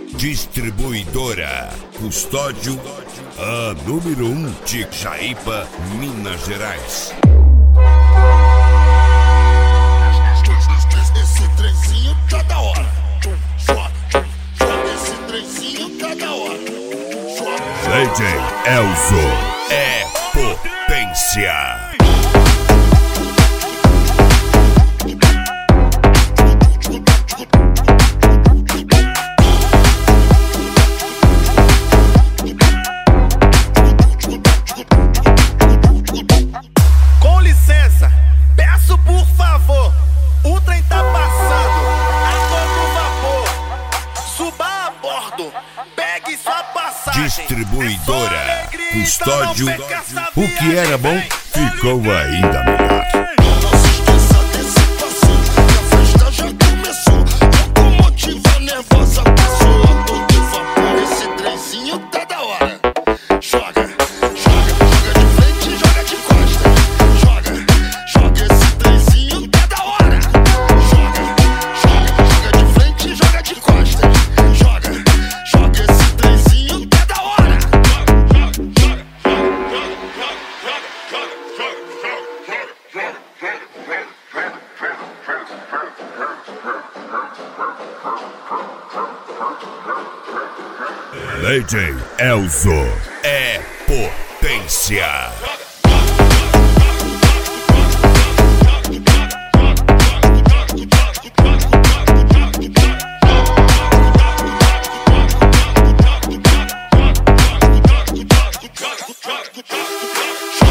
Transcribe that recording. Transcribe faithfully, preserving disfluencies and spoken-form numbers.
Distribuidora Custódio, a número um de Jaíba, Minas Gerais. Esse trenzinho tá da hora. Esse trenzinho tá da hora. D J Elzo é potência. Com licença, peço por favor, o trem tá passando a todo vapor. Suba a bordo, pegue sua passagem. Distribuidora Custódio, o que era bom ficou ainda melhor. Não se esqueça desse passinho, que a festa já começou. Locomotiva nervosa passou a todo vapor. Esse trenzinho tá da hora. Joga, joga, joga de frente, joga de costa. Joga, joga, esse trenzinho tá da hora. Joga, joga, joga de frente, joga de costa. Joga, joga, esse trenzinho tá da hora. D J Elzo é potência. Joga,